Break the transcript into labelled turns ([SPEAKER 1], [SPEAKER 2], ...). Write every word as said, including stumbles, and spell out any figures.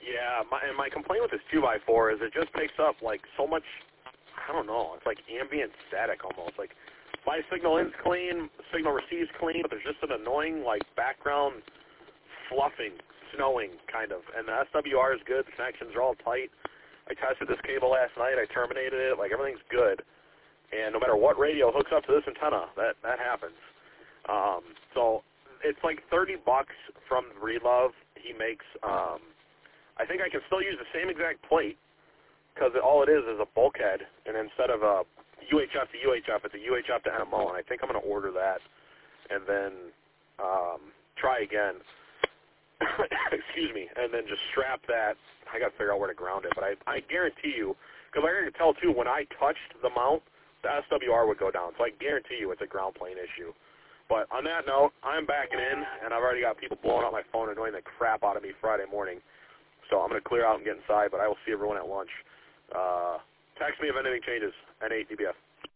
[SPEAKER 1] Yeah, my, and my complaint with this two by four is it just picks up, like, so much, I don't know, it's like ambient static almost. Like, my signal in's clean, signal receives clean, but there's just an annoying, like, background fluffing, snowing, kind of. And the S W R is good. The connections are all tight. I tested this cable last night. I terminated it. Like, everything's good. And no matter what radio hooks up to this antenna, that, that happens. Um, so it's like thirty bucks from Breedlove. He makes, um, I think I can still use the same exact plate because all it is is a bulkhead. And instead of a U H F to U H F, it's a U H F to N M O. And I think I'm going to order that and then um, try again. Excuse me, and then just strap that. I got to figure out where to ground it, but I, I guarantee you, because I can tell too, when I touched the mount, the S W R would go down. So I guarantee you it's a ground plane issue. But on that note, I'm backing in, and I've already got people blowing up my phone and annoying the crap out of me Friday morning. So I'm going to clear out and get inside, but I will see everyone at lunch. Uh, text me if anything changes. N eight D B F.